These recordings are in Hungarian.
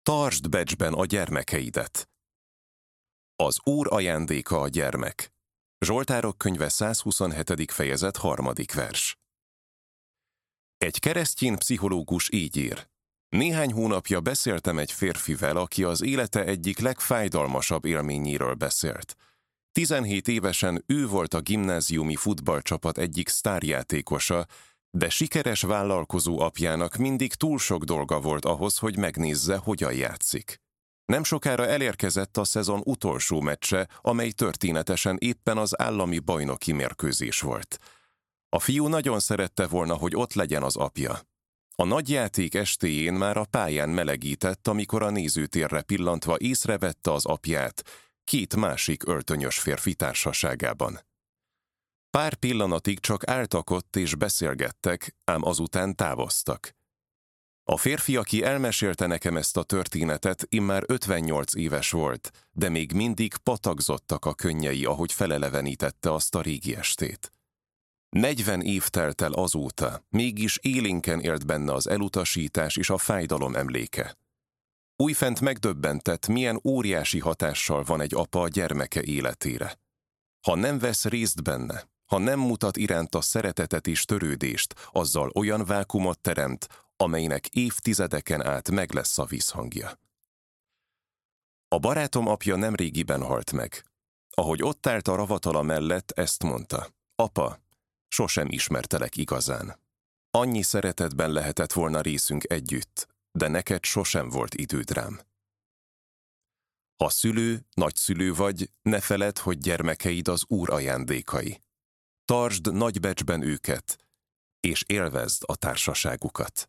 Tartsd becsben a gyermekeidet. Az Úr ajándéka a gyermek. Zsoltárok könyve 127. fejezet 3. vers. Egy keresztény pszichológus így ír. Néhány hónapja beszéltem egy férfivel, aki az élete egyik legfájdalmasabb élményéről beszélt. 17 évesen ő volt a gimnáziumi futballcsapat egyik sztárjátékosa, de sikeres vállalkozó apjának mindig túl sok dolga volt ahhoz, hogy megnézze, hogyan játszik. Nem sokára elérkezett a szezon utolsó meccse, amely történetesen éppen az állami bajnoki mérkőzés volt. A fiú nagyon szerette volna, hogy ott legyen az apja. A nagyjáték estéjén már a pályán melegített, amikor a nézőtérre pillantva észrevette az apját, két másik öltönyös férfi társaságában. Pár pillanatig csak álltak ott és beszélgettek, ám azután távoztak. A férfi, aki elmesélte nekem ezt a történetet, immár 58 éves volt, de még mindig patakzottak a könnyei, ahogy felelevenítette azt a régi estét. 40 év telt el azóta, mégis élénken élt benne az elutasítás és a fájdalom emléke. Újfent megdöbbentett, milyen óriási hatással van egy apa a gyermeke életére. Ha nem vesz részt benne, ha nem mutat iránta szeretetet és törődést, azzal olyan vákumot teremt, amelynek évtizedeken át meg lesz a visszhangja. A barátom apja nemrégiben halt meg. Ahogy ott állt a ravatala mellett, ezt mondta: apa, sosem ismertelek igazán. Annyi szeretetben lehetett volna részünk együtt, de neked sosem volt időd rám. Ha szülő, nagyszülő vagy, ne feledd, hogy gyermekeid az Úr ajándékai. Tartsd nagy becsben őket, és élvezd a társaságukat.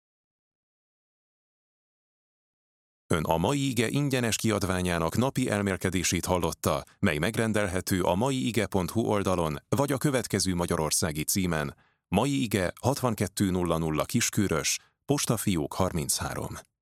Ön a Mai Ige ingyenes kiadványának napi elmélkedését hallotta, mely megrendelhető a maiige.hu oldalon, vagy a következő magyarországi címen: Mai Ige 6200 Kiskörös, Postafiók 33.